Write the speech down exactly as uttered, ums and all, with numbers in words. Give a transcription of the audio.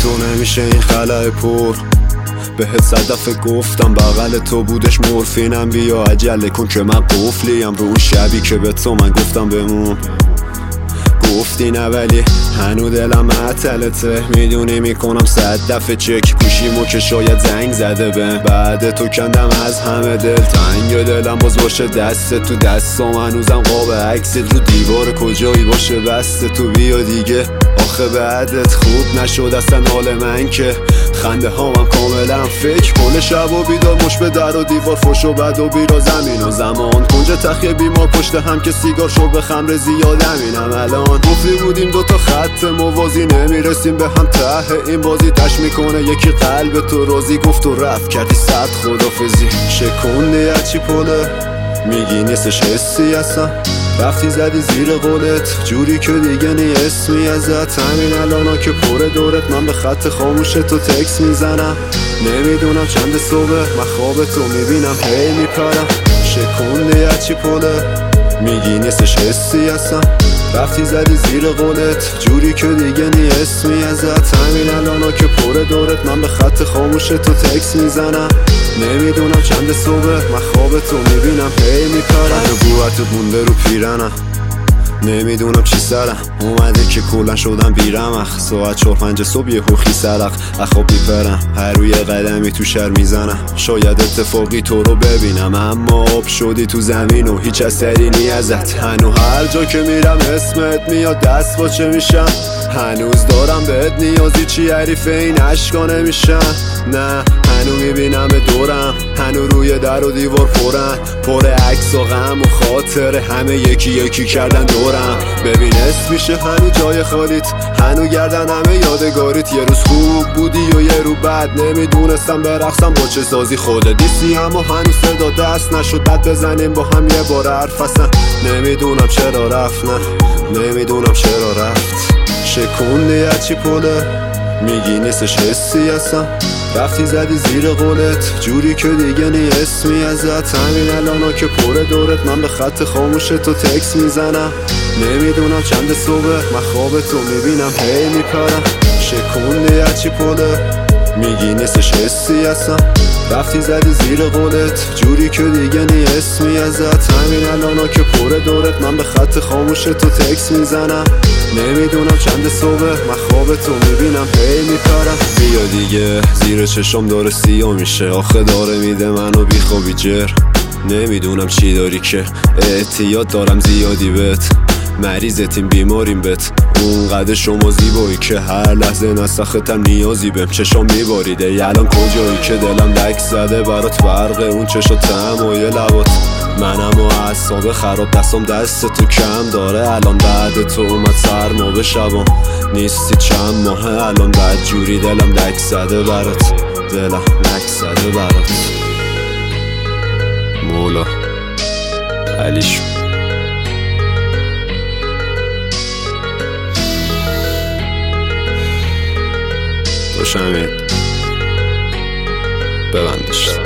تو نمیشه این خلأ پر. بهت صد دفعه گفتم بغل تو بودش مورفینم، بیا عجله کن که من قفلیم رو اون شبی که به تو من گفتم بمون. گفتی نه ولی هنو دلم معطلته، میدونی میکنم صد دفعه چک گوشیمو که شاید زنگ زده بهم. بعد تو کندم از همه دل تنگ دلم باز باشه دست تو دستم، هنوزم قاب عکست رو دیوار کجایی باشه بسته تو. بیا دیگه آخه بعدت خوب نشد اصلا حال من که خنده هامم کاملا فکر کنه. شب و بیدار مش به در و دیوار فش و بد و بیرا زمین و زمان کنج تخیه بیمار پشت هم که سیگار شرب خمر زیادم اینم الان. گفتی بودیم دوتا خط موازی نمیرسیم به هم ته این بازی تش میکنه یکی قلب تو راضی گفت و رفت کردی صد خدافزی. شکوندی هرچی پله میگی نیستش حسی اصلا، رفتی زدی زیر قولت جوری که دیگه نی اسمی ازت. همین الانا که پر دورت من به خط خاموش تو تکس میزنم، نمیدونم چند صبح من خواب تو میبینم هی میپرم. شکوندی هرچی پله میگی نیستش حسی اصلا، رفتی زدی زیر قولت جوری که دیگه نی اسمی ازت. همین الانا که پر دورت من به خط خاموش تو تکس میزنم، نمیدونم چند صبح من خواب تو میبینم هی میپرم. من بوهتت مونده رو پیرنم، نمیدونم چی سرم اومده که کلن شدم بیرمخ. ساعت چهار پنج صبح یه خوخی سرخ اخواب میپرم، هر روی قدمی تو شهر میزنم. شاید اتفاقی تو رو ببینم اما آب شدی تو زمین و هیچ اثری نی ازت. هنو هر جا که میرم اسمت میاد دست باچه میشم، هنوز دارم بهت نیازی چی حریف این عشقا نمیشن. نه هنو میبینم دورم، هنو روی در و دیوار پرن پر عکس و غم و خاطر همه یکی یکی کردن دورم. ببین اسم میشه هنو جای خالیت، هنو گردن همه یادگاریت. یه روز خوب بودی و یه رو بد، نمیدونستم برقصم با چه سازی خودت دیسی اما هنو صدا دست نشد بد بزنیم با هم یه بار حرف اصلا. نمیدونم چرا رفت، نه نمیدونم چرا رفت. شکوندی هرچی پله میگی نیستش حسی اصلا، رفتی زدی زیر قولت جوری که دیگه نی اسمی ازت. همین الانا که پر دورت من به خط خاموش تو تکس میزنم، نمیدونم چند صبح من خواب تو میبینم هی میپرم. شکوندی هرچی پله میگی نیستش حسی اصلا، رفتی زدی زیر قولت جوری که دیگه نی اسمی ازت. همین الانا که پر دورت من به خط خاموش تو تکس میزنم، نمیدونم چند صبح من خواب تو میبینم هی میپرم. بیا دیگه زیر چشم داره سیاه میشه، آخه داره میده منو بیخوابی جر. نمیدونم چی داری که اعتیاد دارم زیادی بهت، مریضتیم بیماریم بهت. اونقدر شما زیبایی که هر لحظه نسختم نیازی بهم. چشام میباریده الان کجایی که دلم لک زده برات برقه اون چشا تمایه لبات. منم و اعصاب خراب دستم دست تو کم داره الان، بعد تو اومد سرما به شبام نیستی چند ماه الان. بد جوری دلم لک زده برات، دلم لک زده برات. مولا علیش داشمید ببندش.